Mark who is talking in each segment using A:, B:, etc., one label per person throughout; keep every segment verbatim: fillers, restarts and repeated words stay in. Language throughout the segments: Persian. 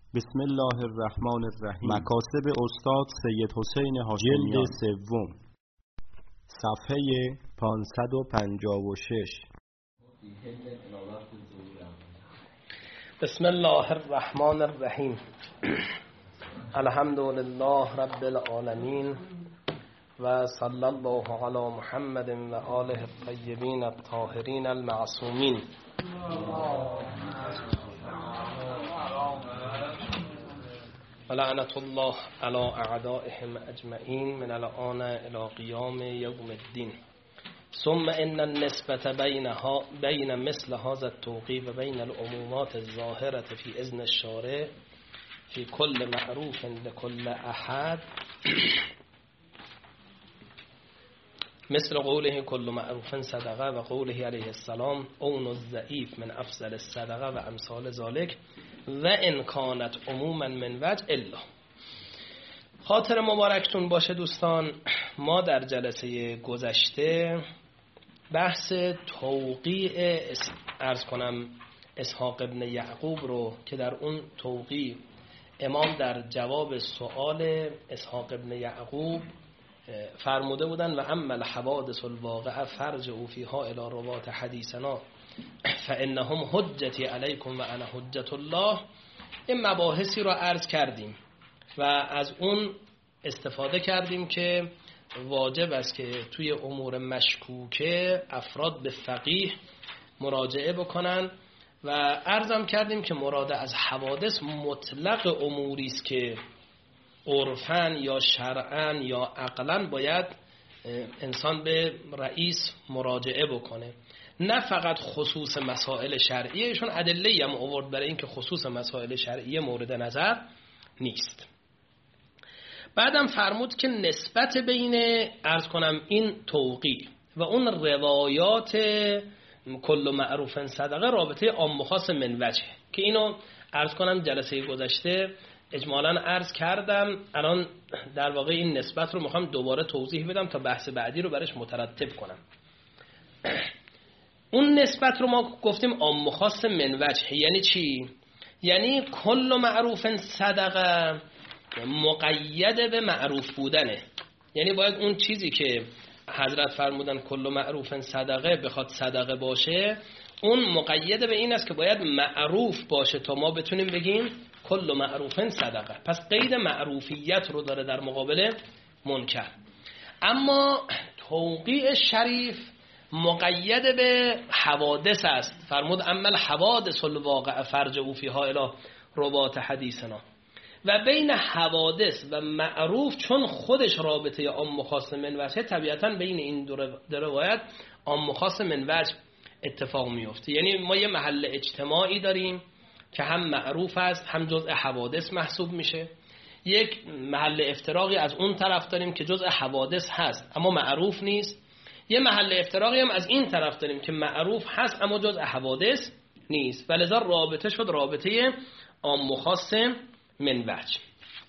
A: بسم الله الرحمن الرحیم. مکاسب استاد سید حسین هاشمیان، جلد سوم، صفحه پانصد و پنجاه و شش.
B: بسم الله الرحمن الرحیم. الحمد لله رب العالمین و صلی الله علی محمد و آله الطیبین الطاهرین المعصومین. ولعنة الله على اعدائهم اجمعین من الآن الى قیام یوم الدین. ثم ان النسبة بینها بین مثل هذا التوقیف و بین العمومات الظاهرة فی اذن الشارع فی کل معروف لكل احد مثل قوله كل معروف صدقه و قوله علیه السلام اون الضعیف من افضل الصدقه و امثال ذلك و ان کانت عموما من وجه الا. خاطر مبارکتون باشه دوستان، ما در جلسه گذشته بحث توقیع عرض کنم اسحاق ابن یعقوب رو که در اون توقیع امام در جواب سؤال اسحاق ابن یعقوب فرموده بودن و اما الحوادث الواقعه فرجعوا فیها الی روات حدیثنا فانهم حجتی علیکم و انا حجت الله. این مباحثی رو عرض کردیم و از اون استفاده کردیم که واجب است که توی امور مشکوکه افراد به فقیه مراجعه بکنن و عرضم کردیم که مراد از حوادث مطلق اموری است که عرفاً یا شرعاً یا عقلاً باید انسان به رئیس مراجعه بکنه، نه فقط خصوص مسائل شرعیه. ایشون ادله هم آورد برای اینکه خصوص مسائل شرعیه مورد نظر نیست. بعدم فرمود که نسبت بین عرض کنم این توقیع و اون روایات کل معروف صدقه رابطه عام و خاص من وجه که اینو عرض کنم جلسه گذشته اجمالاً عرض کردم. الان در واقع این نسبت رو میخوام دوباره توضیح بدم تا بحث بعدی رو برش مترتب کنم. اون نسبت رو ما گفتیم عام و خاص من وجه یعنی چی؟ یعنی کل معروف صدقه مقید به معروف بودنه، یعنی باید اون چیزی که حضرت فرمودن کل معروف صدقه بخواد صدقه باشه اون مقید به این است که باید معروف باشه تا ما بتونیم بگیم کل معروف صدقه. پس قید معروفیت رو داره در مقابل منکر. اما توقیع شریف مقید به حوادث است. فرمود اما الحوادث الواقعه فرجعوا فیها الی روات حدیثنا. و بین حوادث و معروف چون خودش رابطه عام و خاص من وجه، طبیعتاً بین این دو روایت عام و خاص من وجه اتفاق میفته. یعنی ما یه محل اجتماعی داریم که هم معروف است هم جزء حوادث محسوب میشه، یک محل افتراقی از اون طرف داریم که جزء حوادث هست اما معروف نیست، یه محل افتراقی هم از این طرف داریم که معروف هست اما جزء حوادث نیست، ولذا رابطه شد رابطه عام و خاص من وجه.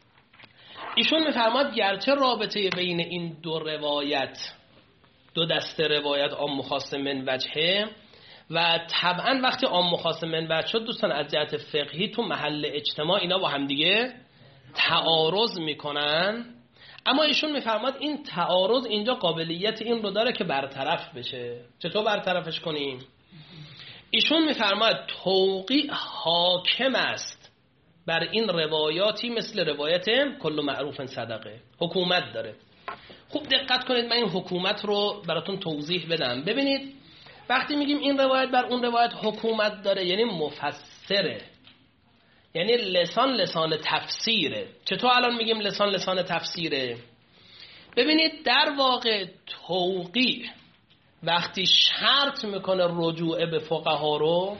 B: ایشون میفرماد گرچه رابطه بین این دو روایت دو دسته روایت عام و خاص من وجهه و طبعا وقتی عام و خاص من وجه شد دوستان از جهت فقهی تو محل اجتماع اینا با هم دیگه تعارض میکنن، اما ایشون میفرماد این تعارض اینجا قابلیت این رو داره که برطرف بشه. چطور برطرفش کنیم؟ ایشون میفرماد توقیع حاکم است بر این روایاتی مثل روایت کل معروف صدقه، حکومت داره. خوب دقت کنید، من این حکومت رو براتون توضیح بدم. ببینید وقتی میگیم این روایت بر اون روایت حکومت داره یعنی مفسره، یعنی لسان لسان تفسیره. چطور الان میگیم لسان لسان تفسیره؟ ببینید در واقع توقیع وقتی شرط میکنه رجوع به فقها رو،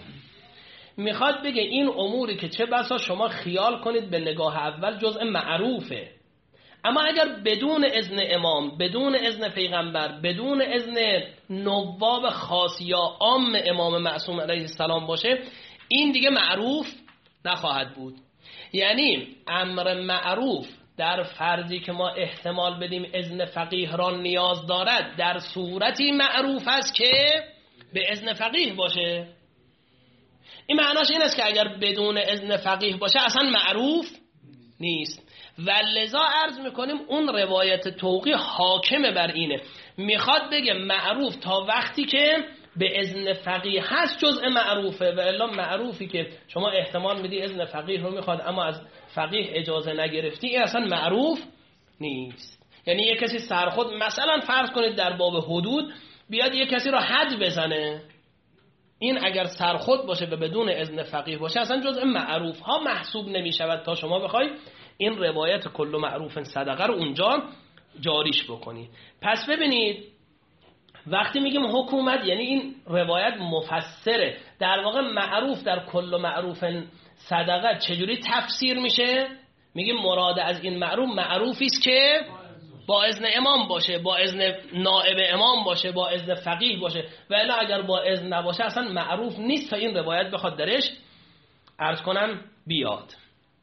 B: میخواد بگه این اموری که چه بسا شما خیال کنید به نگاه اول جزء معروفه، اما اگر بدون اذن امام، بدون اذن پیغمبر، بدون اذن نواب خاص یا عام امام معصوم علیه السلام باشه این دیگه معروف نخواهد بود. یعنی امر معروف در فرضی که ما احتمال بدیم اذن فقیه را نیاز دارد در صورتی معروف است که به اذن فقیه باشه. این معناش این است که اگر بدون اذن فقیه باشه اصلا معروف نیست. و لذا عرض میکنیم اون روایت توقیع حاکمه بر اینه، میخواد بگه معروف تا وقتی که به اذن فقیه هست جزء معروفه، و الا معروفی که شما احتمال میدی اذن فقیه رو میخواد اما از فقیه اجازه نگرفتی، این اصلا معروف نیست. یعنی یک کسی سرخود مثلا فرض کنید در باب حدود بیاد یک کسی رو حد بزنه، این اگر سرخود باشه و بدون اذن فقیه باشه اصلا جزء معروف ها محسوب نمیشود تا شما بخوای این روایت کل معروف صدقه رو اونجا جاریش بکنی. پس ببینید وقتی میگیم حکومت یعنی این روایت مفسره. در واقع معروف در کل معروف صدقه چجوری تفسیر میشه؟ میگیم مراد از این معروف معروفی است که با اذن امام باشه، با اذن نائب امام باشه، با اذن فقیه باشه، و الا اگر با اذن نباشه اصلا معروف نیست تا این روایت بخواد درش عرض کنم بیاد.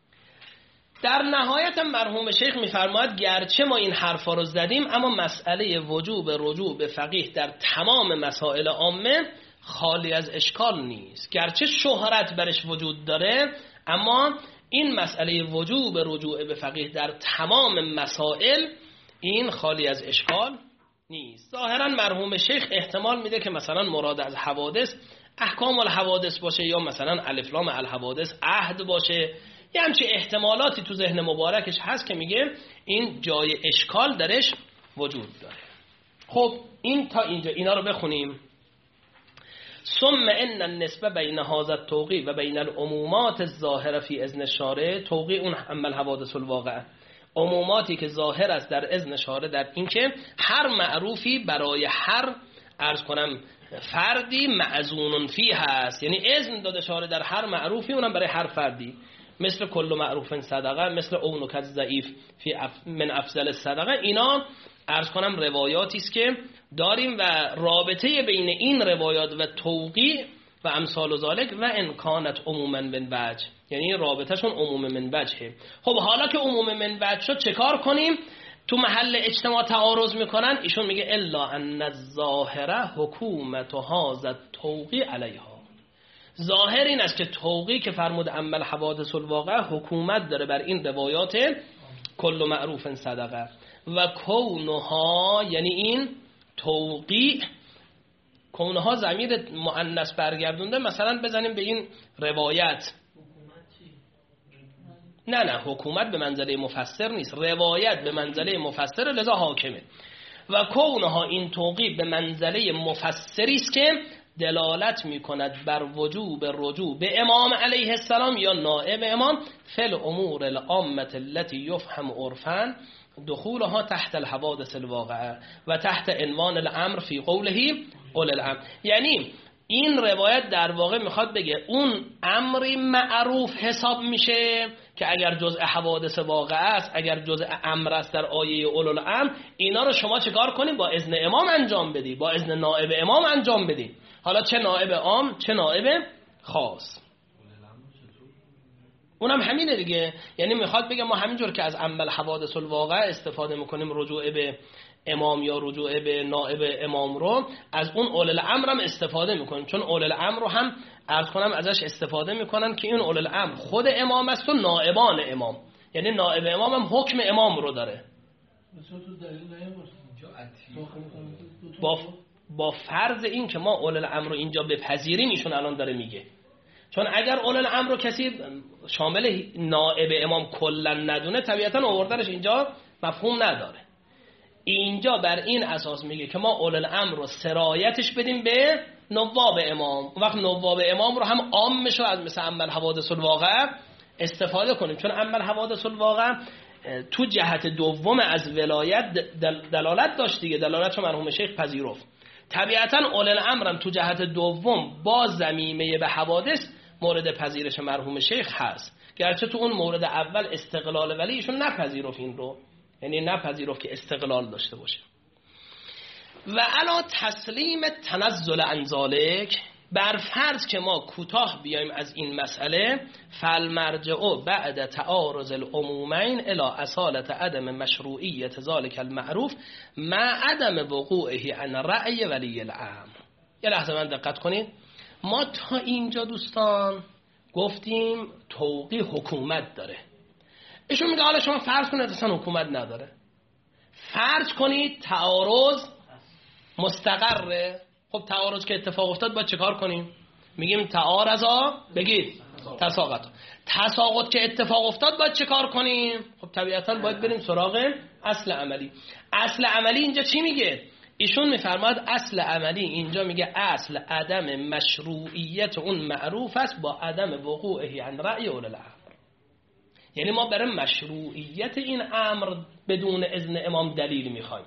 B: در نهایت مرحوم شیخ میفرماید گرچه ما این حرفا رو زدیم اما مسئله وجوب رجوع به فقیه در تمام مسائل عامه خالی از اشکال نیست. گرچه شهرت برش وجود داره اما این مسئله وجوب رجوع به فقیه در تمام مسائل این خالی از اشکال نیست. ظاهرا مرحوم شیخ احتمال میده که مثلا مراد از حوادث احکام الحوادث باشه یا مثلا الف لام الحوادث عهد باشه، یه همچه احتمالاتی تو ذهن مبارکش هست که میگه این جای اشکال درش وجود داره. خب این تا اینجا اینا رو بخونیم. ثم ان النسبه بین هذا التوقیع و بین العمومات الظاهره فی اذن الشارع توقیع اون اما الحوادث الواقعه، عموماتی که ظاهر است در اذن شارع در این که هر معروفی برای هر عرض کنم فردی معزون فی هست، یعنی اذن داده شارع در هر معروفی اونم برای هر فردی، مثل کل معروف صدقه، مثل اونک ضعیف فی اف من افضل صدقه. اینا عرض کنم روایاتی است که داریم و رابطه بین این روایات و توقیع و امثال و ذالک و امکانت عموما من وجه، یعنی رابطهشون عموم من وجهه. خب حالا که عموم من وجه شد چه کار کنیم؟ تو محل اجتماع تعارض میکنن، ایشون میگه الا ان الظاهره حکومت و هذا التوقیع علیها. ظاهر این است که توقیع که فرمود اما الحوادث الواقعه حکومت داره بر این روایات کل معروف صدقه و کونها، یعنی این توقیع کونها ضمیر مؤنث برگردونده، مثلا بزنیم به این روایت نه نه حکومت به منزله مفسر نیست، روایت به منزله مفسر لذا حاکمه. و کونها این توقیع به منزله مفسری است که دلالت میکند بر وجوب رجوع به امام علیه السلام یا نائب امام فل امور العامه التي یفهم عرفا دخولها تحت الحوادث الواقعه و تحت عنوان الامر فی قوله اول الامر. یعنی این روایت در واقع میخواد بگه اون امری معروف حساب میشه که اگر جزء حوادث واقعه است، اگر جزء امر است در آیه اول الامر، اینا رو شما چیکار کنید؟ با اذن امام انجام بدی، با اذن نائب امام انجام بدی، حالا چه نائب عام چه نائب خاص. اونم همینه دیگه، یعنی میخواد بگه ما همینجور که از عمل حوادث الواقع استفاده میکنیم رجوع به امام یا رجوع به نائب امام رو، از اون اول الامر هم استفاده میکنیم، چون اول الامر رو هم عرض کنم ازش استفاده میکنن که این اول الامر خود امام است و نائبان امام، یعنی نائب امام هم حکم امام رو داره. با با فرض این که ما اول الامر رو اینجا بپذیریم، ایشون الان داره میگه چون اگر اول الامر رو کسی شامل نائب امام کلا ندونه طبیعتا آوردنش اینجا مفهوم نداره. اینجا بر این اساس میگه که ما اول الامر رو سرایتش بدیم به نواب امام، اون وقت نواب امام رو هم عام میشه از مثل عمل حوادث الواقع استفاده کنیم، چون عمل حوادث الواقع تو جهت دوم از ولایت دلالت داشت دیگه، دلالتشو مرحوم شیخ پذیرفت. طبیعتا اول الامر هم تو جهت دوم با ضمیمه به حوادث مورد پذیرش مرحوم شیخ هست، گرچه تو اون مورد اول استقلال ولی ایشون نپذیرفت این رو، یعنی نپذیرفت که استقلال داشته باشه. و علا تسلیم تنزل عن ذالک، بر فرض که ما کوتاه بیایم از این مسئله، فالمرجع بعد تعارض العمومین الی اصالت عدم مشروعیت ذالک المعروف مع عدم وقوعه عن رأی ولی الامر. یه لحظه من دقت کنید. ما تا اینجا دوستان گفتیم توقیع حکومت داره. ایشون میگه حالا شما فرض کنید اصلا حکومت نداره، فرض کنید تعارض مستقره. خب تعارض که اتفاق افتاد باید چه کار کنیم؟ میگیم تعارضا بگید تساقط. تساقط که اتفاق افتاد باید چه کار کنیم؟ خب طبیعتا باید بریم سراغ اصل عملی. اصل عملی اینجا چی میگه؟ ایشون میفرماد اصل عملی اینجا میگه اصل عدم مشروعیت اون معروف است با عدم وقوعه عن رأی اول الامر. یعنی ما برای مشروعیت این امر بدون اذن امام دلیل میخوایم.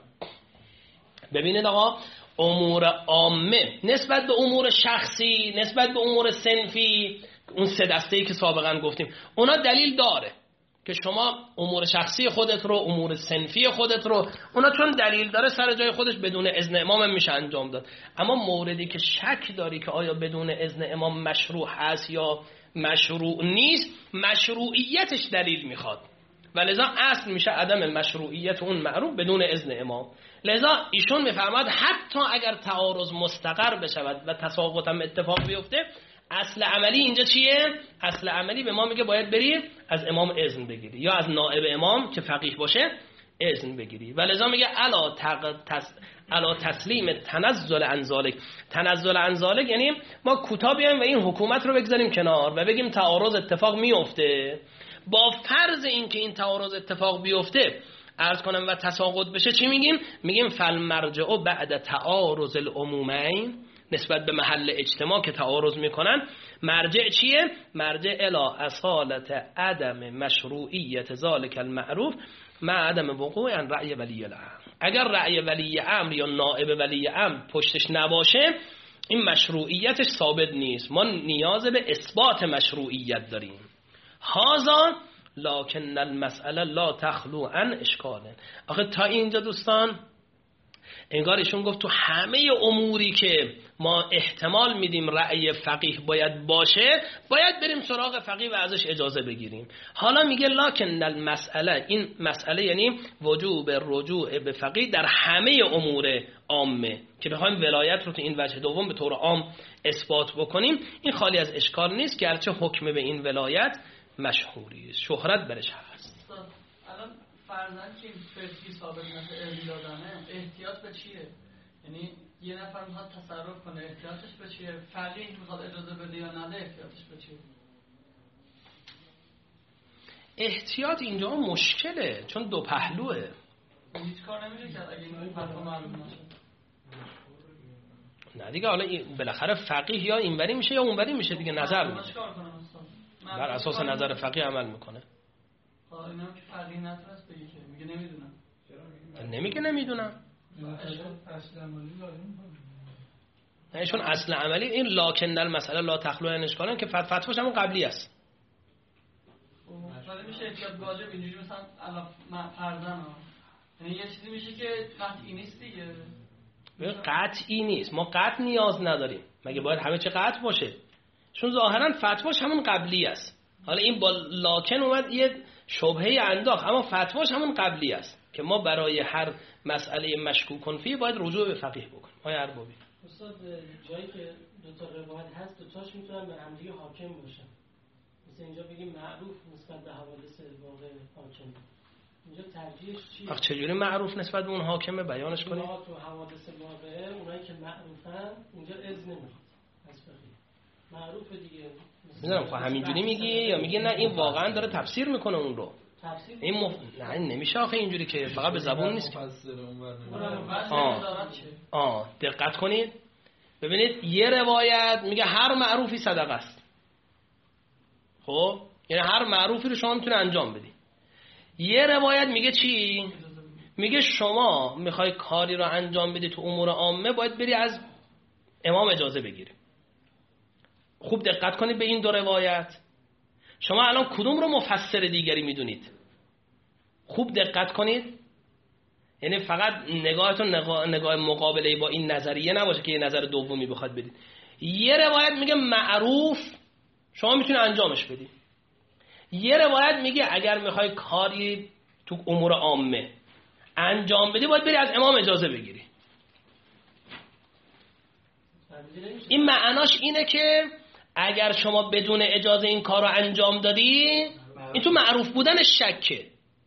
B: ببینید آقا، امور عامه نسبت به امور شخصی، نسبت به امور صنفی، اون سه دسته‌ای که سابقا گفتیم، اونا دلیل داره که شما امور شخصی خودت رو، امور صنفی خودت رو، اونا چون دلیل داره سر جای خودش بدون اذن امام میشه انجام داد. اما موردی که شک داری که آیا بدون اذن امام مشروع هست یا مشروع نیست، مشروعیتش دلیل میخواد و لذا اصل میشه عدم مشروعیت اون معروف بدون اذن امام. لذا ایشون میفرماد حتی اگر تعارض مستقر بشود و تساقط هم اتفاق بیفته، اصل عملی اینجا چیه؟ اصل عملی به ما میگه باید بری از امام اذن بگیری یا از نائب امام که فقیه باشه اذن بگیری. و لذا میگه الا تق... تس... الا تسلیم تنزل عن ذلک. تنزل عن ذلک یعنی ما کوتاه بیایم و این حکومت رو بگذاریم کنار و بگیم تعارض اتفاق میفته، با فرض اینکه این تعارض اتفاق بیفته عرض کنم و تساقط بشه چی میگیم؟ میگیم فالمرجع بعد تعارض العمومین، نسبت به محل اجتماع که تعارض میکنن مرجع چیه؟ مرجع الی اصالت عدم مشروعیت ذالک المعروف مع عدم وقوع عن رأی ولی الامر. اگر رأی ولی امر یا نائب ولی امر پشتش نباشه این مشروعیتش ثابت نیست، ما نیاز به اثبات مشروعیت داریم. هذا لکن المسئله لا تخلو عن اشکال. آخه تا اینجا دوستان انگار ایشون گفت تو همه اموری که ما احتمال میدیم رأی فقیه باید باشه باید بریم سراغ فقیه و ازش اجازه بگیریم. حالا میگه لکن المسئله، این مسئله یعنی وجوب رجوع به فقیه در همه امور عامه که بخوایم ولایت رو تو این وجه دوم به طور عام اثبات بکنیم، این خالی از اشکال نیست که گرچه حکم به این ولایت مشهوری است، شهرت برش هست.
C: الان فرضاً که فقهی ثابت نشه ارضی دادنه، احتیاط به چیه؟ یعنی یه نفر میخواد تصرف کنه احتیاطش به چیه؟ فقیه میخواد اجازه بده یا نده احتیاطش به چیه؟
B: احتیاط اینجا مشکله چون دو پهلوه.
C: هیچ کار نمیشه کرد اگه این فرقا معلوم نشه.
B: نه دیگه، حالا بالاخره فقیه یا اینوری میشه یا اونوری میشه دیگه، نظر میده. بر اساس نظر فقیه عمل میکنه.
C: خب اینا که فقیه نتونست بگه که میگه نمیدونم.
B: نمیگه نمیدونم. نه ایشون اصل عملی این لاکن المسئله لا تخلو عن اشکال که فتواش همون قبلی است.
C: ولی میشه احتیاط واجب اینجوری مثلا الان فرضاً یعنی یه چیزی میشه که قطعی نیست دیگه.
B: قطعی نیست، ما قطع نیاز نداریم، مگه باید همه چی قطع باشه؟ چون ظاهرا فتواش همون قبلی است. حالا این با لاکن اومد یه شبهه انداخت، اما فتواش همون قبلی است که ما برای هر مسئله مشکوک فیه باید رجوع به فقیه بکنیم. آقای اربابی
D: استاد جایی که دو تا روایت هست دو تاش میتونن به هم دیگه حاکم باشن، مثلا اینجا بگیم معروف نسبت به حوادث واقع حاکم، اینجا ترجیحش چیه؟
B: آخه چجوری معروف نسبت به اون حاکمه بیانش کنیم؟
D: ما تو حوادث واقعه اونایی که معروفن اینجا اذن نمیخواد از فقیه، معروف دیگه.
B: میدونم خب همینجوری میگی یا میگی نه این واقعا داره تفسیر میکنه اون رو؟ این مف... نه این نمیشه آخه اینجوری که فقط به زبون نیست. آه. آه دقت کنید ببینید یه روایت میگه هر معروفی صدقه است. خب یعنی هر معروفی رو شما میتونه انجام بدی. یه روایت میگه چی؟ میگه شما میخوای کاری رو انجام بدی تو امور عامه باید بری از امام اجازه بگیری. خوب دقت کنید به این دو روایت. شما الان کدوم رو مفسر دیگری میدونید؟ خوب دقت کنید، یعنی فقط نگاهتون نگاه, نگاه مقابله با این نظریه نباشه که یه نظر دومی بخواد بدید. یه روایت میگه معروف شما میتونی انجامش بدی، یه روایت میگه اگر میخوای کاری تو امور عامه انجام بدی باید بری از امام اجازه بگیری. این معناش اینه که اگر شما بدون اجازه این کار رو انجام دادی، این تو معروف بودن شکه.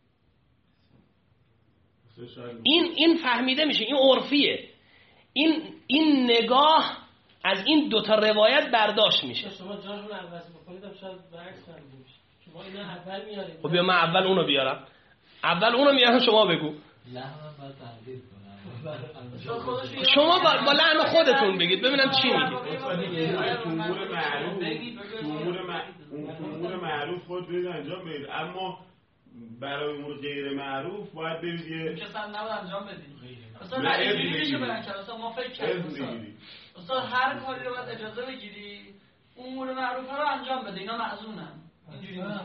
B: این این فهمیده میشه، این عرفیه. این این نگاه از این دوتا روایت برداشت میشه.
D: شما جاشون عوض بکنید شاید برعکس فهمیده میشه. شما اینا اول میارید.
B: خب بیا من اول اونو بیارم. اول اونو میارم، شما بگو.
E: لحنم باید تغییر کنم.
B: شما با, با لحن خودتون بگید ببینم چی میگید.
F: امور معروف امور معروف خود برید انجام بدید، اما برای امور غیر معروف باید برید یه
C: کسا نباید انجام بدید. اصلا اینجوری میشه برن که اصلا ما فکر کردیم اصلا هر کاری رو باید اجازه بگیری، امور معروف رو انجام بده، اینا معزونن. اینجوری میشه.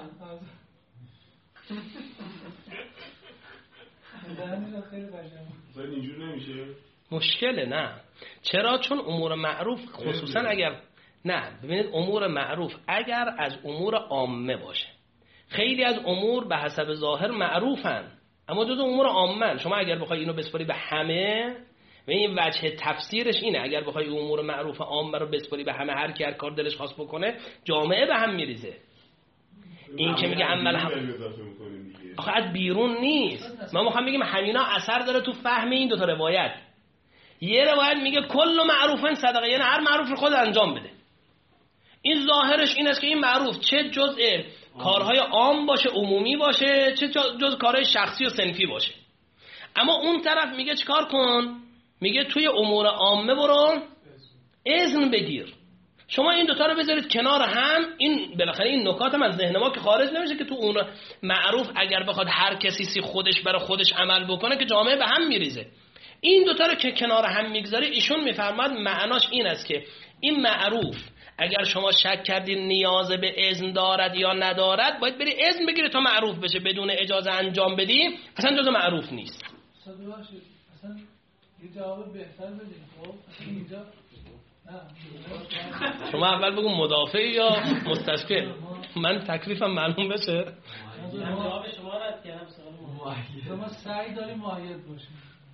F: اینجوری نمیشه.
B: مشکله نه. چرا؟ چون امور معروف خصوصا اگر نه ببینید امور معروف اگر از امور عامه باشه، خیلی از امور به حسب ظاهر معروفن اما جزو امور عامه. شما اگر بخوای اینو بسپاری به همه، و این وجه تفسیرش اینه، اگر بخوای امور معروف عامه رو بسپاری به همه، هر کی هر کار دلش خواست بکنه، جامعه به هم میریزه. این که میگه عمل هم آخه از بیرون نیست. ما میخوام بگیم همینا اثر داره تو فهم این دوتا روایت. یه روایت میگه کل معروفن صدقه، یعنی هر معروف رو خود انجام بده. این ظاهرش این است که این معروف چه جزء کارهای عام باشه، عمومی باشه، چه جزء کارهای شخصی و صنفی باشه. اما اون طرف میگه چیکار کن؟ میگه توی امور عامه برو اذن بگیر. شما این دوتا رو بذارید کنار هم، این بالاخره این نکات هم از ذهن ما که خارج نمیشه که تو اون معروف اگر بخواد هر کسی سی خودش برای خودش عمل بکنه که جامعه به هم میریزه. این دوتا رو که کنار هم میگذاره، ایشون میفرماد معناش این است که این معروف اگر شما شک کردید نیاز به اذن دارد یا ندارد، باید بری اذن بگیری تا معروف بشه. بدون اجازه انجام بدی اصلا جزء معروف نیست.
G: اصلا یه جواب بهتر بدیم. خب اینجا
B: شما اول بگو مدافع یا مستشفع، من تکلیفم معلوم بشه.
D: جواب شما رد کردم.
G: ما سعی داریم معید باشیم.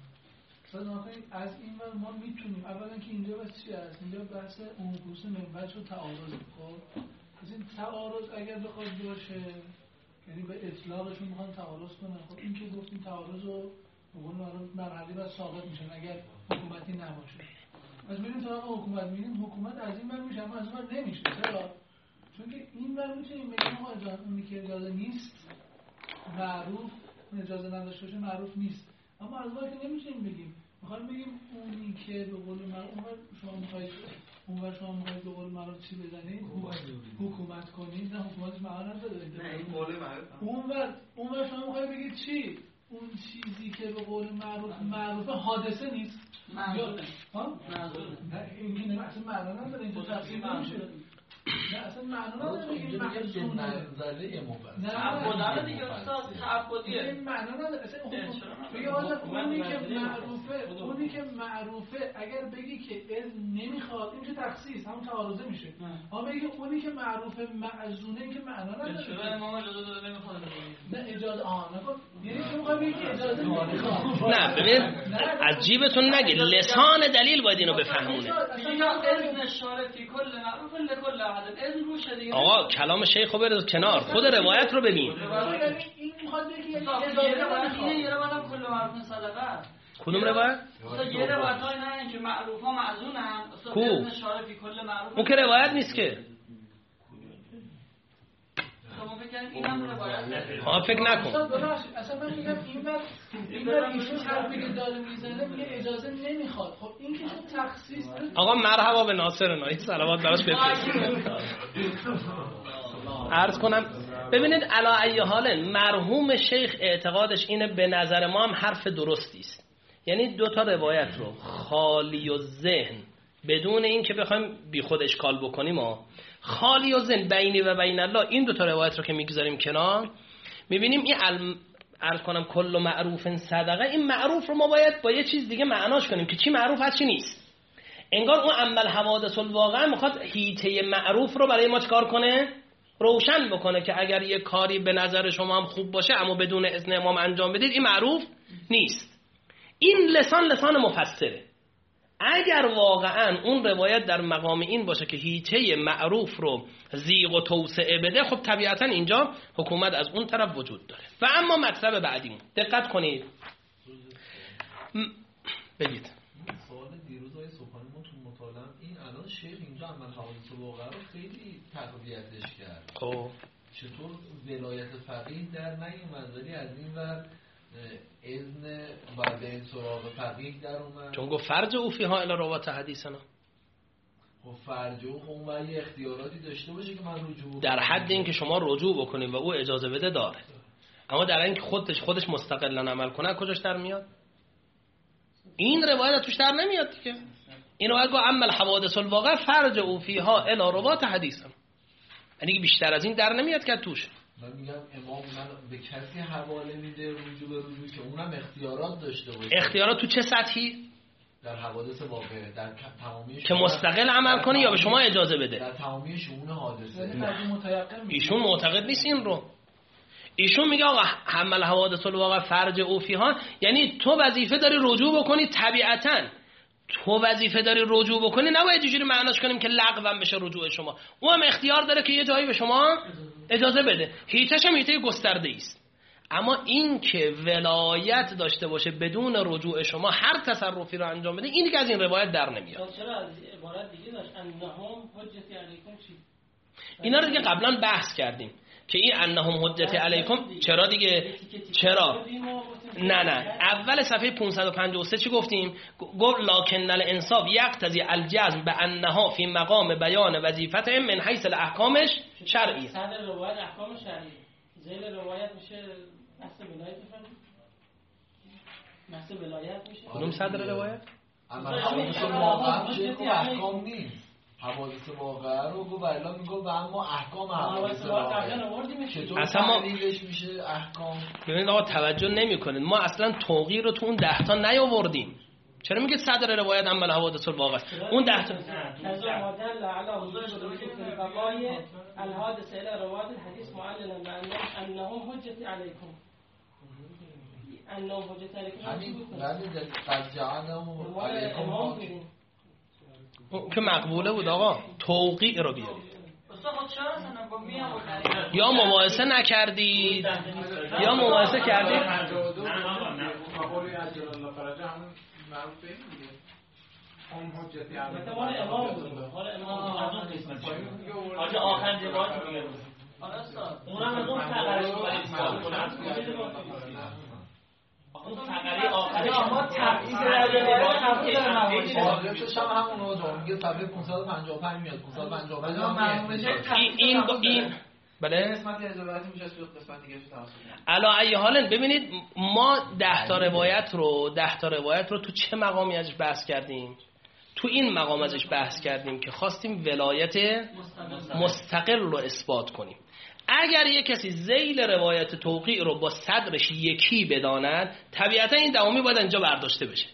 G: از این ور ما میتونیم اولا که اینجا بس چی هست؟ اینجا بحث اونکوس منبج و تعارض. خب از این تعارض اگر بخواد باشه، یعنی به اطلاقشون میخوان تعارض کنن. خب این که گفتیم تعارض رو بقول مرحله بعد ثابت میشن اگر حکومتی نباشه. از میریم طرف حکومت، میریم حکومت از این بر میشه اما از این بر نمیشه. چرا؟ چون که این بر میتونیم بگیم آقا جان اونی که اجازه نیست معروف، اون اجازه نداشته باشه معروف نیست. اما از اون که نمیتونیم بگیم، میخوایم بگیم اونی که به قول معروف اونور شما میخواید اونور شما میخواید به قول معروف چی بزنید؟ حکومت کنید. نه حکومتش معنا نداره.
C: نه این قول معروف.
G: اونور اونور شما میخواید بگید چی؟ اون چیزی که به قول معروف معروف حادثه نیست.
C: معذوره.
G: ها؟ معذوره. نه این که اصلا معنا نداره، این تفسیر نمیشه. نه اصلا معنا نداره این محضون
E: نظریه مفصل.
G: نه
C: خودم دیگه استاد تعبدیه.
G: این معنا نداره. اصلا میگه والا اونی که معروفه، اونی که معروفه اگر بگی که اذن نمیخواد، این که تخصیص همون تعارضه میشه. اما بگی اونی که معروفه معزونه، این که معنا نداره.
C: چرا امام اجازه داده نمیخواد؟
G: نه اجازه آها نکن. یعنی شما میگی که اجازه نمیخواد.
B: نه ببین عجیبتون نگید، لسان دلیل باید اینو بفهمونه.
C: اذن اشاره فی کل معروف لکل احد. اذن روشه دیگه.
B: آقا کلام شیخ رو بریز کنار، خود روایت رو ببین.
G: این میخواد بگی
C: یه روایت یه روایت کل معروف صدقه.
B: کدوم روایت؟
C: اصلا یه روایت های نه که معروف ها معزونن.
B: کو؟
C: اذن اشاره فی کل معروف.
B: اون که روایت نیست که.
C: شما فکر کنید اینم روایت؟
B: ها فکر نکن.
G: اصلا من میگم این بر این بر ایشون حرفی که داره میزنه میگه اجازه نمیخواد. خب این که تخصیص.
B: آقا مرحبا به ناصر نایی، صلوات براش بفرستید. عرض کنم ببینید علی ای حال مرحوم شیخ اعتقادش اینه، به نظر ما هم حرف درستی است. یعنی دو تا روایت رو خالی و ذهن بدون این که بخوایم بی خود اشکال بکنیم ها، خالی و ذهن بینی و بین الله، این دو تا روایت رو که میگذاریم کنار، میبینیم این علم عرض کنم کل معروف صدقه، این معروف رو ما باید با یه چیز دیگه معناش کنیم که چی معروف هست چی نیست. انگار اون عمل حوادث الواقع میخواد هیته معروف رو برای ما چکار کنه؟ روشن بکنه که اگر یه کاری به نظر شما هم خوب باشه اما بدون اذن امام انجام بدید این معروف نیست. این لسان لسان مفسره. اگر واقعا اون روایت در مقام این باشه که هیچه معروف رو زیغ و توسعه بده، خب طبیعتا اینجا حکومت از اون طرف وجود داره. و اما مطلب بعدی دقت کنید. م... بگید.
E: سوال دیروز های صبحانه ما تو مطالعه این الان شیخ اینجا عمل حوادث واقعه رو خیلی تقویتش کرد.
B: خب
E: چطور ولایت فقیه در نیومد ولی از این ور اذن بعد این سراغ فقیه در اومد؟
B: چون گفت فرج او فیها الی روات حدیثنا.
E: خب فرج او اون ور یه اختیاراتی داشته باشه که من رجوع
B: در حد این که شما رجوع بکنید و او اجازه بده داره، اما در این که خودش خودش مستقلا عمل کنه کجاش در میاد؟ این روایت توش در نمیاد دیگه. این رو گفت اما الحوادث الواقع فرج او فیها الی روات حدیثنا، یعنی بیشتر از این در نمیاد که توش.
E: من میگم امام من به کسی حواله میده رجوع به رجوع که اونم اختیارات داشته باشه.
B: اختیارات تو چه سطحی؟
E: در حوادث واقعه، در تمامی
B: که مستقل عمل کنه یا به شما اجازه بده؟
E: در تمامی شؤون حادثه.
B: ایشون معتقد نیست این رو. ایشون میگه آقا حمل حوادث الواقع فرج او فیها، یعنی تو وظیفه داری رجوع بکنی. طبیعتاً تو وظیفه داری رجوع بکنی، نباید اینجوری معناش کنیم که لغو بشه رجوع شما. او هم اختیار داره که یه جایی به شما اجازه بده. هیچش هم هیته گسترده است. اما این که ولایت داشته باشه بدون رجوع شما هر تصرفی رو انجام بده، این که از این روایت در نمیاد.
D: چرا از عبارت دیگه داشت انهم حجت علیکم چی؟
B: اینا رو دیگه قبلا بحث کردیم که این انهم حجت علیکم چرا دیگه چرا نه نه اول صفحه پانصد و پنجاه و سه چی گفتیم؟ گفت لکن الانصاف یقتضی الجزم به انها فی مقام بیان وظیفته من حیث الاحکام شرعی.
D: صدر روایت احکام شرعی، ذیل روایت میشه بحث ولایت. بحث ولایت میشه
B: کدوم صدر روایت؟
E: اما حوادث واقعه میشه که احکام نیست. حوادث واقعه رو گفت الا میگه و اما احکام حوادث واقعه چطور تعلیلش میشه احکام؟
B: ببینید آقا توجه نمیکنید، ما اصلا توقی رو تو اون ده تا نیاوردیم. چرا میگه صدر روایت عمل حوادث الواقع؟ اون ده تا
D: کذا مدل علی حضور بقای الحادث الى روایت الحديث معللا بانهم حجت علیکم. انهم حجت علیکم
E: همین ولی قد جعلهم علیکم
B: که مقبوله بود. آقا توقیع رو بیارید. یا مباحثه نکردید یا مباحثه کردید.
C: آجا آخر جواد میگه اونم از اون تقریب اون تقریب آخری شما تبعیض روایت
E: حاضرش هم همون رو میگه صفحه پانصد و پنجاه و پنج میاد. پانصد و پنجاه و پنج
B: این این بله
C: قسمتی از روایت میشه تو قسمت دیگه تو تفصیل.
B: علا ای حال ببینید ما ده تا روایت رو ده تا روایت رو تو چه مقامی ازش بحث کردیم؟ تو این مقام ازش بحث کردیم که خواستیم ولایت مستقل رو اثبات کنیم. اگر یک کسی ذیل روایت توقیع رو با صدرش یکی بداند، طبیعتا این دوامی باید اینجا برداشته بشه.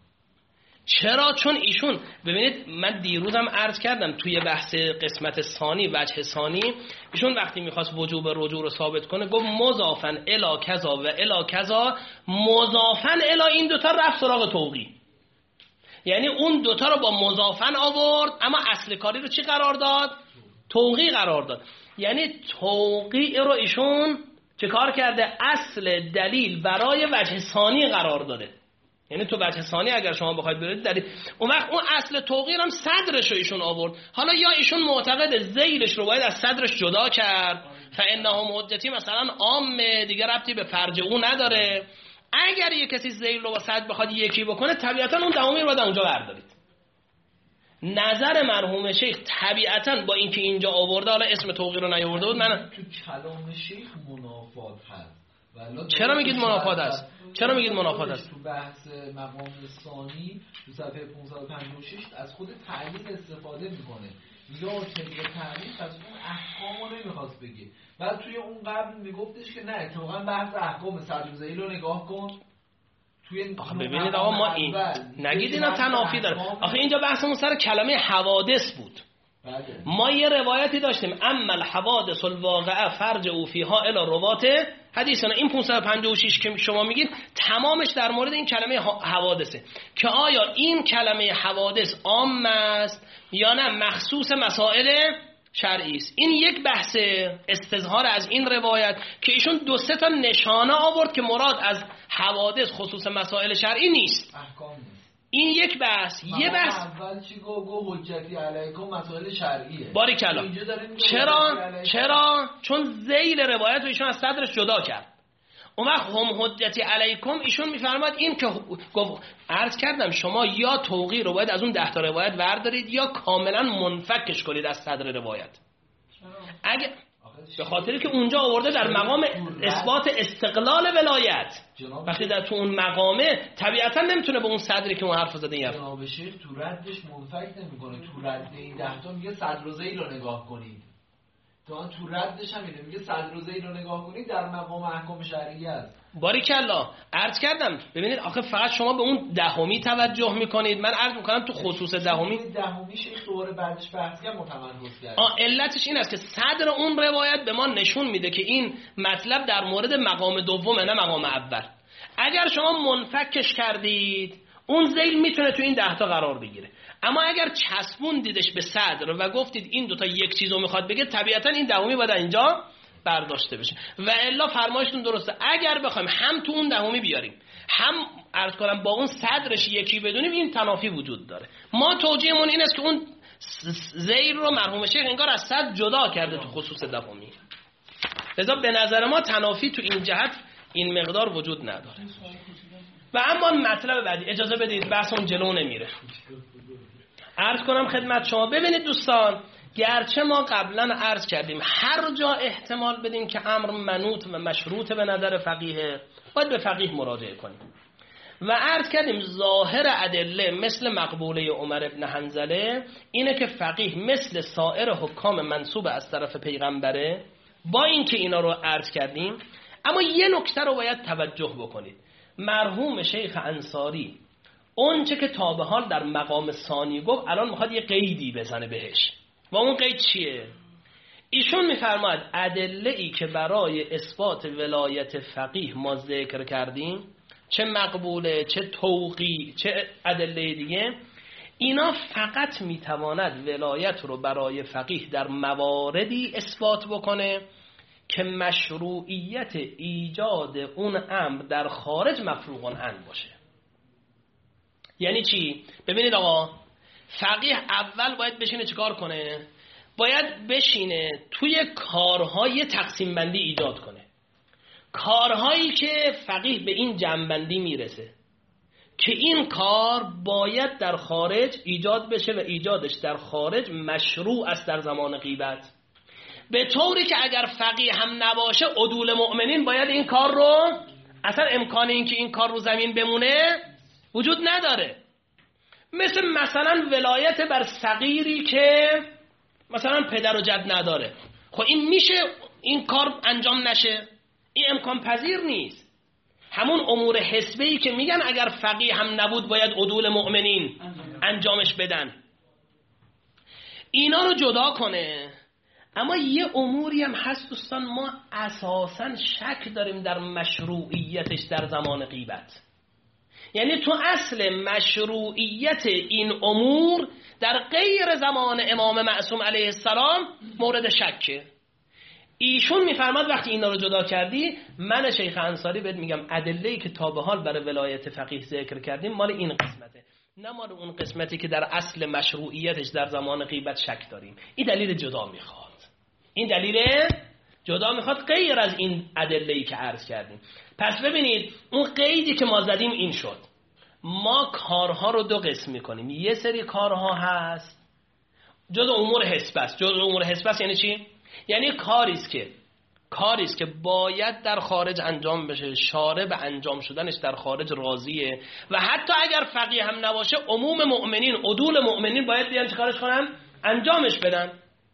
B: چرا؟ چون ایشون ببینید من دیروزم عرض کردم توی بحث قسمت ثانی وجه ثانی، ایشون وقتی میخواست وجوب رجوع رو ثابت کنه گفت مضافن الی کذا و الی کذا، مضافن الی این دوتا رفت سراغ توقیع، یعنی اون دوتا رو با مضافن آورد اما اصل کاری رو چی قرار داد؟ توقیع قرار داد. یعنی توقیع رو ایشون چه کار کرده؟ اصل دلیل برای وجه ثانی قرار داده. یعنی تو وجه ثانی اگر شما بخواید برید دلیل، اون وقت اون اصل توقیع هم صدرش رو ایشون آورد. حالا یا ایشون معتقد ذیلش رو باید از صدرش جدا کرد، فانهم حجتی مثلا عامه دیگه ربطی به فرج او نداره. اگر یک کسی ذیل رو با صدر بخواد یکی بکنه، طبیعتا اون دوامی رو باید اونجا بردارید. نظر مرحوم شیخ طبیعتا با اینکه اینجا آورده، حالا اسم توقیع رو نیاورده بود، من
E: تو کلام شیخ منافات هست.
B: چرا میگید منافات است؟ چرا میگید منافات است؟
E: تو بحث مقام ثانی تو صفحه پانصد و پنجاه و شش از خود تعلیل استفاده میکنه. یا طبق تعلیل پس اون احکامو نمیخواست بگه. بعد توی اون قبل میگفتش که نه اتفاقا بحث احکام صدر و ذیل رو نگاه کن.
B: آخه ببینید آقا ما این نگید اینا تنافی داره. آخه اینجا بحثمون سر کلمه حوادث بود. ما یه روایتی داشتیم اما الحوادث الواقعه فرج او فیها الی روات حدیث این پانصد و پنجاه و شش که شما میگید تمامش در مورد این کلمه حوادثه که آیا این کلمه حوادث عام است یا نه مخصوص مسائل شرعی است. این یک بحث استظهار از این روایت که ایشون دو سه تا نشانه آورد که مراد از حوادث خصوص مسائل شرعی نیست.
E: احکام نیست.
B: این یک بحث. یه بحث
E: اول چی گو گو حجتی علیکم مسائل شرعیه.
B: باریکلا. چرا؟ چرا؟ چون ذیل روایت رو ایشون از صدرش جدا کرد. اون وقت هم حجتی علیکم ایشون میفرماد این که گفت عرض کردم شما یا توقی رو باید از اون ده تا روایت وردارید یا کاملا منفکش کنید از صدر روایت. اگه به خاطری که اونجا آورده در مقام اثبات استقلال ولایت، وقتی در تو اون مقامه طبیعتا نمیتونه به اون صدری که اون حرف زده این
E: جناب شیخ تو ردش منفک نمیکنه. تو رد این ده تا میگه صدر و ذیل رو نگاه کنید. تو آن تو ردش هم میگه صدر و ذیل رو نگاه کنید در مقام احکام شرعی است.
B: باریکلا. عرض کردم ببینید آخه فقط شما به اون دهمی توجه میکنید. من عرض میکنم تو خصوص دهمی
E: دهمی شیخ دوباره بعدش بحث کرد متمرکز کرد.
B: آ علتش این است که صدر اون روایت به ما نشون میده که این مطلب در مورد مقام دومه نه مقام اول. اگر شما منفکش کردید اون ذیل میتونه تو این ده تا قرار بگیره، اما اگر چسبون دیدش به صدر و گفتید این دوتا یک چیزو میخواد بگه طبیعتا این دهمی باید اینجا برداشته بشه و الا فرمایشتون درسته. اگر بخوایم هم تو اون دهمی بیاریم هم عرض کنم با اون صدرش یکی بدونیم این تنافی وجود داره. ما توجیهمون این است که اون ذیل رو مرحوم شیخ انگار از صدر جدا کرده تو خصوص دهمی، لذا به نظر ما تنافی تو این جهت این مقدار وجود نداره. و اما مطلب بعدی اجازه بدید بحث اون جلو نمیره. عرض کنم خدمت شما ببینید دوستان، گرچه ما قبلا عرض کردیم هر جا احتمال بدیم که امر منوط و مشروط به نظر فقیه باید به فقیه مراجعه کنیم و عرض کردیم ظاهر ادله مثل مقبوله عمر ابن حنظله اینه که فقیه مثل سایر حکام منصوب از طرف پیغمبره. با اینکه اینا رو عرض کردیم اما یه نکته رو باید توجه بکنید. مرحوم شیخ انصاری اون چه که تا به حال در مقام ثانی گفت الان میخواد یه قیدی بزنه بهش و اون قید چیه؟ ایشون میفرماید ادله ای که برای اثبات ولایت فقیه ما ذکر کردیم، چه مقبوله چه توقی چه ادله دیگه، اینا فقط میتواند ولایت رو برای فقیه در مواردی اثبات بکنه که مشروعیت ایجاد اون امر در خارج مفروغ عنه باشه. یعنی چی؟ ببینید آقا، فقیه اول باید بشینه چیکار کنه؟ باید بشینه توی کارهای تقسیم بندی ایجاد کنه، کارهایی که فقیه به این جمع‌بندی میرسه که این کار باید در خارج ایجاد بشه و ایجادش در خارج مشروع است در زمان غیبت، به طوری که اگر فقیه هم نباشه عدول مؤمنین باید این کار رو، اصلا امکان این که این کار رو زمین بمونه وجود نداره. مثل مثلا ولایت بر صغیری که مثلا پدر و جد نداره، خب این میشه این کار انجام نشه؟ این امکان پذیر نیست. همون امور حسبه‌ای که میگن اگر فقیه هم نبود باید عدول مؤمنین انجامش بدن، اینا رو جدا کنه. اما یه اموری هم هست دوستان ما اساساً شک داریم در مشروعیتش در زمان غیبت. یعنی تو اصل مشروعیت این امور در غیر زمان امام معصوم علیه السلام مورد شکه. ایشون میفرماد وقتی اینا رو جدا کردی، من شیخ انصاری بهت میگم ادله‌ای که تا به حال برای ولایت فقیه ذکر کردیم مال این قسمته، نه مال اون قسمتی که در اصل مشروعیتش در زمان غیبت شک داریم. این دلیل جدا میخواد، این دلیل جدا میخواد غیر از این ادله‌ای که عرض کردیم. پس ببینید اون قیدی که ما زدیم این شد، ما کارها رو دو قسم میکنیم. یه سری کارها هست جز امور حسب است. جز امور حسب است یعنی چی؟ یعنی کاریست که کاریست که باید در خارج انجام بشه، شارع به انجام شدنش در خارج راضیه و حتی اگر فقیه هم نباشه عموم مؤمنین، عدول مؤمنین باید بیان چه کارش کنن؟ انجامش بدن.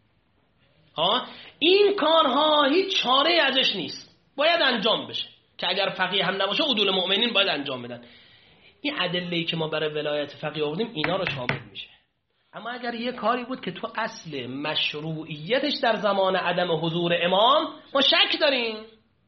B: ها این کارها هیچ چاره ازش نیست، باید انجام بشه که اگر فقیه هم نباشه عدول مؤمنین باید انجام بدن. این ادله‌ای که ما برای ولایت فقیه آوردیم اینا رو شامل میشه. اما اگر یه کاری بود که تو اصل مشروعیتش در زمان عدم حضور امام ما شک داریم،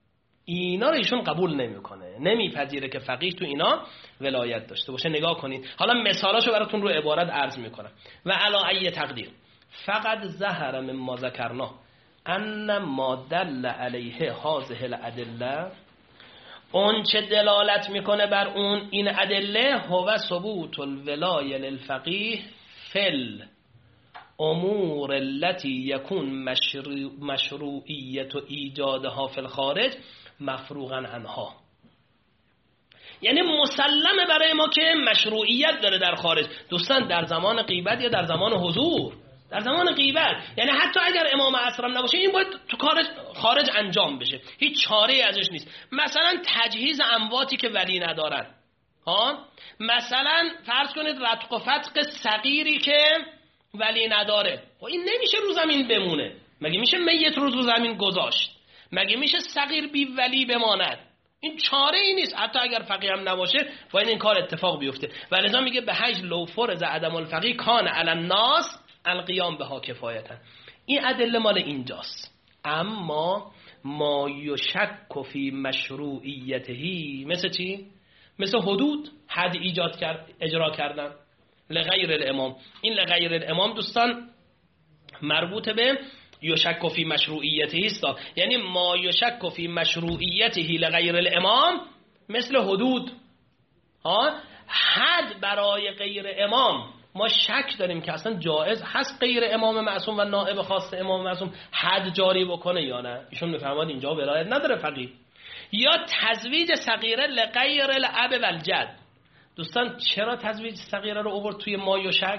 B: اینا رو ایشون قبول نمیکنه، نمیپذیره که فقیه تو اینا ولایت داشته باشه. نگاه کنید حالا مثالاشو براتون رو عبارت عرض میکنم. و علی ای تقدیر فقط ظهر مما ذکرنا ان ما دل علیه هذه الادله، اون چه دلالت میکنه بر اون این ادله، هو ثبوت الولایه للفقیه فل امور التي یکون مشروع مشروعیت و ایجادها فی الخارج مفروغا عنها. یعنی مسلمه برای ما که مشروعیت داره در خارج. دوستان در زمان غیبت یا در زمان حضور؟ در زمان غیبت. یعنی حتی اگر امام عصر هم نباشه این باید تو خارج خارج انجام بشه، هیچ چاره ازش نیست. مثلا تجهیز امواتی که ولی ندارن، ها مثلا فرض کنید رتق و فتق صغیری که ولی نداره، خب این نمیشه رو زمین بمونه. مگه میشه میت رو رو زمین گذاشت؟ مگه میشه صغیر بی ولی بماند؟ این چاره ای نیست. حتی اگر فقیه هم نباشه باید این کار اتفاق بیفته. ولذا میگه به حج لو فرض عدم الفقیه کان علی الناس القیام بها کفایتا. این ادله مال اینجاست. اما ما یشک فی مشروعیته مثل چی؟ مثل حدود، حد ایجاد کرد، اجرا کردن لغیر الامام. این لغیر الامام دوستان مربوط به یشک فی مشروعیته است. یعنی ما یشک فی مشروعیته لغیر الامام مثل حدود. ها حد برای غیر امام ما شک داریم که اصلا جایز هست غیر امام معصوم و نائب خاص امام معصوم حد جاری بکنه یا نه. ایشون میفرماد اینجا ولایت نداره فقیه. یا تزویج صغیره لغیر الاب و الجد. دوستان چرا تزویج صغیره رو آورد توی ما یشک؟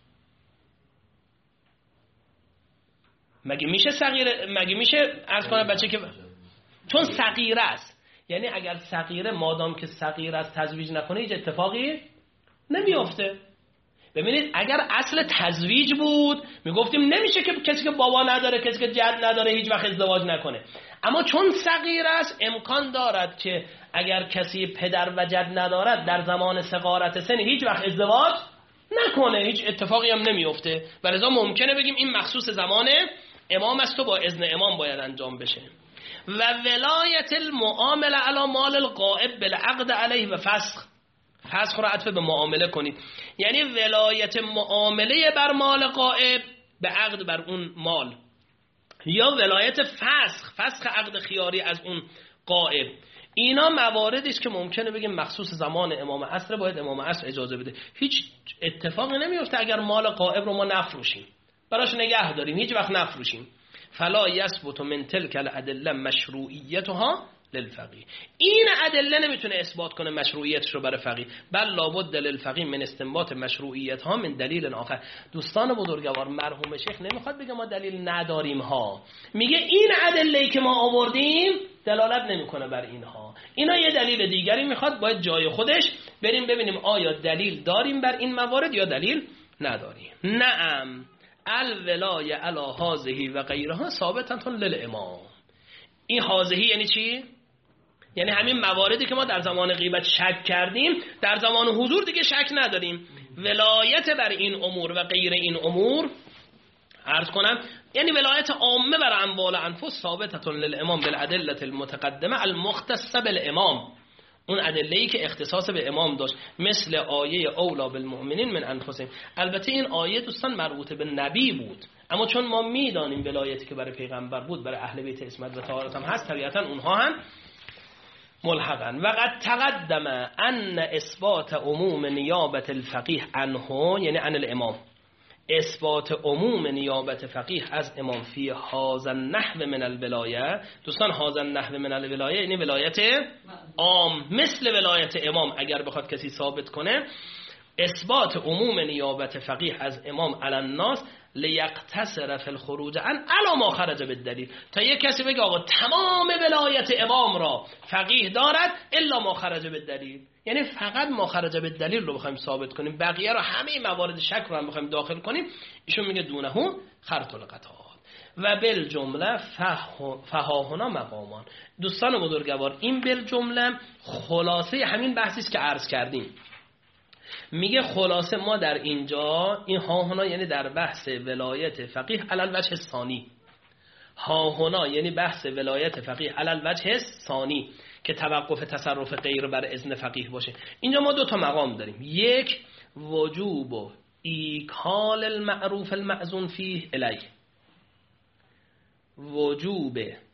B: مگه میشه صغیره، مگه میشه عرض کنم بچه که چون صغیره است، یعنی اگر صغیره مادام که صغیره است تزویج نکنه هیچ اتفاقی نمیافته. ببینید اگر اصل تزویج بود میگفتیم نمیشه که کسی که بابا نداره، کسی که جد نداره هیچ وقت ازدواج نکنه. اما چون صغیر است امکان دارد که اگر کسی پدر و جد ندارد در زمان صغارت سن هیچ وقت ازدواج نکنه، هیچ اتفاقی هم نمیفته. ولذا ممکنه بگیم این مخصوص زمان امام است و با اذن امام باید انجام بشه. و ولایت المعامله علی مال الغائب بالعقد علیه و فسخ. فسخ رو عطف به معامله کنید، یعنی ولایت معامله بر مال غائب به عقد بر اون مال، یا ولایت فسخ، فسخ عقد خیاری از اون غائب. اینا مواردی است که ممکنه بگیم مخصوص زمان امام عصر باید امام عصر اجازه بده. هیچ اتفاقی نمیفته اگر مال غائب رو ما نفروشیم، براش نگه داریم، هیچ وقت نفروشیم. فلا یثبت من تلک الادله مشروعیتها للفقیه. این ادله نمیتونه اثبات کنه مشروعیتش رو برای فقیه، بل لابد للفقیه من استنباط مشروعیت ها من دلیل آخر. دوستان بزرگوار مرحوم شیخ نمیخواد بگه ما دلیل نداریم ها، میگه این ادله‌ای که ما آوردیم دلالت نمیکنه بر اینها، اینا یه دلیل دیگری میخواد، باید جای خودش بریم ببینیم آیا دلیل داریم بر این موارد یا دلیل نداریم. نعم الولایه علی هذه و غیرها ثابتة للامام. این هذه یعنی چی؟ یعنی همین مواردی که ما در زمان غیبت شک کردیم در زمان حضور دیگه شک نداریم. ولایت بر این امور و غیر این امور عرض کنم یعنی ولایت عامه بر اموال انفس ثابتة للامام بالادله المتقدمه المختصه بالامام. اون ادله‌ای که اختصاص به امام داشت، مثل آیه اولا بالمؤمنین من انفسهم. البته این آیه دوستان مربوط به نبی بود، اما چون ما میدانیم ولایتی که برای پیغمبر بود برای اهل بیت عصمت و طهارت هم هست، طبیعتا اونها هم ملحقن. و قد تقدم ان اثبات عموم نیابت الفقیه عنه یعنی عن الامام، اثبات عموم نیابت فقیه از امام فی هذا النحو من الولایه. دوستان هذا النحو من الولایه یعنی ولایت عام مثل ولایت امام. اگر بخواد کسی ثابت کنه اثبات عموم نیابت فقیه از امام علی الناس لیقتصر فی الخروج عن علی ما خرج بالدلیل، تا یک کسی بگه آقا تمام ولایت امام را فقیه دارد الا ما خرج بالدلیل، یعنی فقط ما خرج بالدلیل رو بخوایم ثابت کنیم، بقیه رو همه موارد شک رو هم بخوایم داخل کنیم. ایشون میگه دونه خرط القطعات و بالجمله فهاهنا مقامان. دوستان بزرگوار این بالجمله خلاصه همین بحثی است که عرض کردیم. میگه خلاصه ما در اینجا این ها هنا یعنی در بحث ولایت فقیه علی الوجه ثانی. ها هنا یعنی بحث ولایت فقیه علل وجه ثانی که توقف تصرف غیر بر اذن فقیه باشه. اینجا ما دو تا مقام داریم، یک وجوب و ایکال المعروف المأذون فیه الیه، وجوب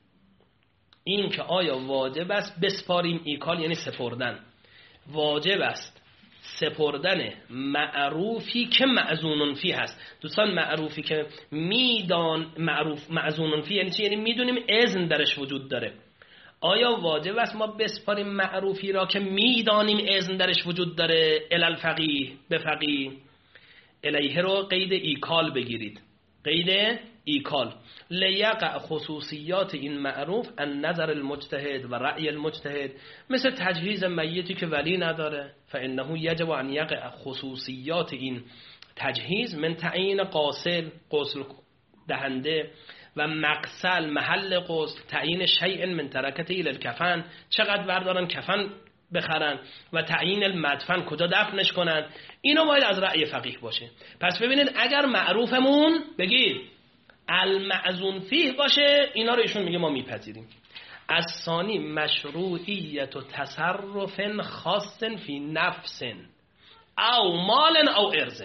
B: این که آیا واجب است بسپاریم، ایکال یعنی سپردن، واجب است سپردن معروفی که معزونن فی هست. دوستان معروفی که میدان معروف معزونن فی یعنی چی؟ یعنی میدونیم اذن درش وجود داره. آیا واجب است ما بسپاریم معروفی را که میدانیم اذن درش وجود داره الال فقیه به فقیه؟ الیه رو قید ایکال بگیرید، قید ایکال. لیقع خصوصیات این معروف ان نظر المجتهد و رأی المجتهد، مثل تجهیز میتی که ولی نداره، فانه یجب ان یقع خصوصیات این تجهیز من تعیین غاسل غسل دهنده و مغسل محل غسل، تعیین شیء من ترکته الى الکفن، چقدر بردارن کفن بخرن، و تعیین المدفن کجا دفنش کنن. اینو باید از رأی فقیه باشه. پس ببینید اگر معروفمون بگید المعزون فیه باشه، اینا رو ایشون میگه ما میپذیریم. از ثانی مشروعیت و تصرف خاص فی نفس او مال او ارض.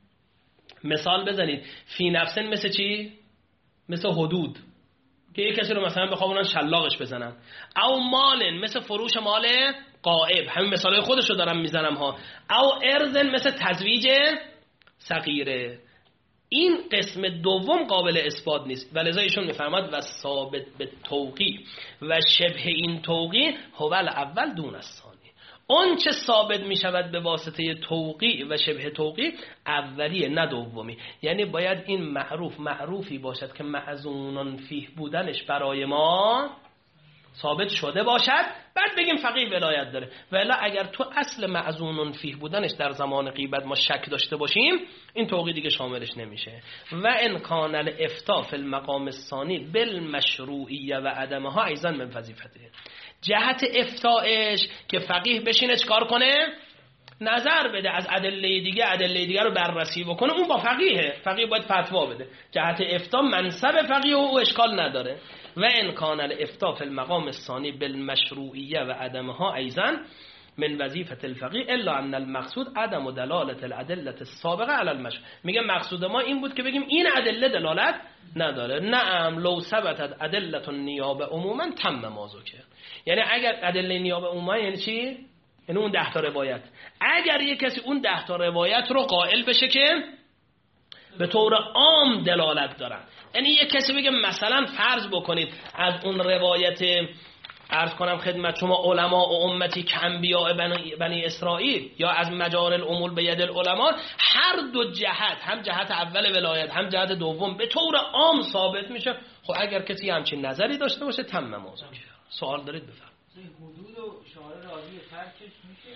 B: مثال بزنید. فی نفس مثل چی؟ مثل حدود که یک کسی رو مثلا بخوابونن شلاقش بزنن. او مال مثل فروش مال غائب، همین مثالای خودش رو دارم میزنم ها. او ارض مثل تزویج صغیره. این قسم دوم قابل اثبات نیست، ولذا ایشون میفرماد و ثابت به توقی و شبه این توقی هو الاول دون الثانی. اون چه ثابت میشود به واسطه توقی و شبه توقی اولیه نه دومی. یعنی باید این معروف معروفی باشد که معزونن فیه بودنش برای ما ثابت شده باشد، بعد بگیم فقیه ولایت داره. ولی اگر تو اصل معزونن فیه بودنش در زمان غیبت ما شک داشته باشیم، این توقی دیگه شاملش نمیشه. و ان کان الافتاء فی المقام الثانی بالمشروعیه و عدمها ایضا من وظیفته. جهت افتاءش که فقیه بشینه چکار کنه؟ نظر بده از ادله دیگه، ادله دیگه رو بررسی بکنه، اون با فقیه، فقیه باید فتوا بده. جهت افتاء منصب فقیه و او اشکال نداره. و ان کان الافتاء فی المقام الثانی بالمشروعیه و عدمها ایضا من وظیفه الفقیه الا ان المقصود عدم دلاله الادله السابقه علی المشروع. میگه مقصود ما این بود که بگیم این ادله دلالت نداره. نعم لو ثبتت ادله النیابه عموما تم ما ذکر. یعنی اگر ادله نیابه عموما یعنی چی؟ یعنی اون ده تا روایت. اگر یک کسی اون ده تا روایت رو قائل بشه که به طور عام دلالت دارن، یعنی یک کسی بگه مثلا فرض بکنید از اون روایت عرض کنم خدمت شما علما و امتی که انبیاء بنی, بنی اسرائیل، یا از مجال الامور به ید العلماء، هر دو جهت، هم جهت اول ولایت هم جهت دوم، به طور عام ثابت میشه. خب اگر کسی همچین نظری داشته باشه تمام موضوع. سوال دارید بفرمایید.
H: حدود و شارع راضی ترکش میشه؟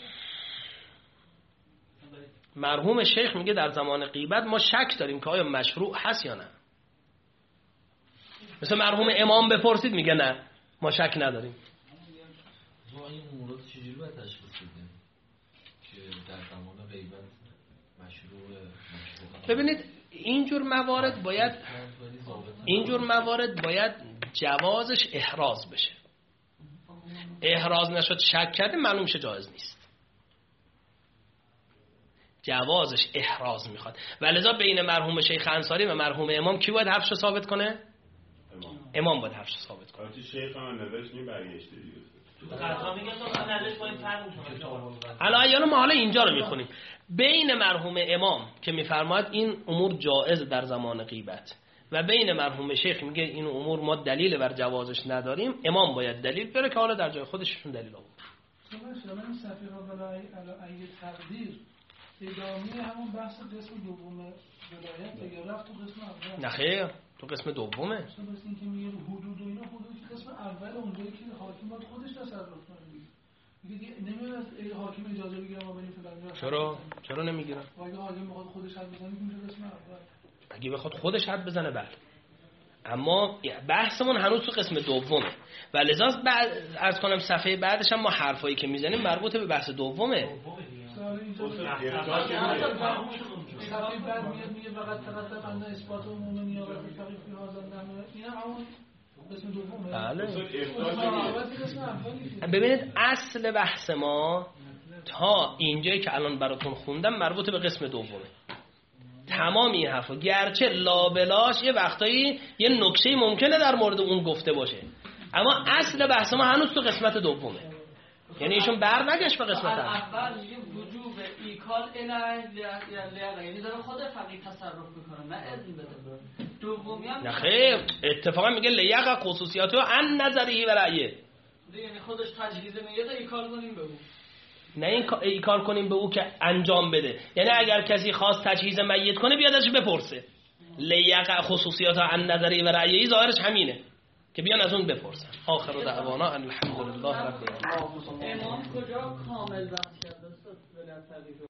B: مرحوم شیخ میگه در زمان غیبت ما شک داریم که آیا مشروع هست یا نه. مثل مرحوم امام بپرسید میگه نه ما شک نداریم.
E: ما این مورد چجوری باید تشخیص بدیم که در زمان غیبت مشروع مشروع؟
B: ببینید اینجور موارد باید اینجور موارد باید جوازش احراز بشه. احراز نشد شک کرده معلوم شه جایز نیست. جوازش احراز میخواد. ولذا بین مرحوم شیخ انصاری و مرحوم امام کی باید حرفشو ثابت کنه؟ امام, امام باید حرفشو ثابت کنه.
F: البته شیخ هم نظرش نمی برگشته دیگه.
H: تو قضا میگن تو نظرش باید فرق کنه.
B: الان اینا ما حالا اینجا رو میخونیم. بین مرحوم امام که میفرماید این امور جایز در زمان غیبت و بین مرحوم شیخ میگه این امور ما دلیل بر جوازش نداریم، امام باید دلیل بیاره که حالا در جای خودشون دلیل آورد.
G: مثلا صفحه ولای علی تقدیر ادامه همون بحث قسم دوم ولایت یا رفت تو قسم اول؟
B: نه خیر، تو قسم دومه.
G: مثلا این که میگه حدود و اینا، حدود که قسم اول اونجایی که حاکم باید خودش تصرف کنه. میگه نمیاد از حاکم اجازه بگیره ما بریم فلان.
B: چرا؟ چرا نمیگیره؟
G: اگه حاکم بخواد خودش حد بزنه میشه قسم اول.
B: اگه بخواد خودش حد بزنه بله. اما بحثمون هنوز تو قسم دومه و لذا بعد از کنم صفحه بعدش هم ما حرفایی که میزنیم مربوط به بحث دومه.
G: صفحه بعد میاد میگه فقط ترتب اند اثبات عموم نیابت فقیه فی هذا الامر. اینا همون قسم دومه.
B: بله.
G: قسم اولی.
B: ببینید اصل بحث ما تا اینجایی که الان براتون خوندم مربوط به قسم دومه. تمام این حرفا گرچه لابلاش یه وقتایی یه نکته ممکنه در مورد اون گفته باشه، اما اصل بحث ما هنوز تو قسمت دومه. یعنی ایشون بر نگشت به قسمت
C: اول میگه وجوب ایکال الیه لیاقه، یعنی داره خود فقیه تصرف میکنه نه اذن بده. دومی هم
B: نه خیر، اتفاقا میگه لیاقه خصوصیاتو ان نظری و رأیه،
C: یعنی خودش تجهیز میده ایکال کنیم به اون،
B: نه این ایکال کنیم به او که انجام بده. یعنی اگر کسی خواست تجهیز میت کنه بیاد ازش بپرسه. لیاقه خصوصیات ان نظری و رأیی ظاهرش همینه که بیان از اون بپرسن. آخر دعوانا الحمدلله رب العالمین.
C: امام کجا کامل بحث کرده است؟